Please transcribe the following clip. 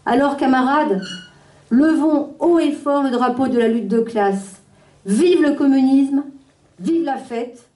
Alors, camarades, levons haut et fort le drapeau de la lutte de classe. Vive le communisme, vive la fête,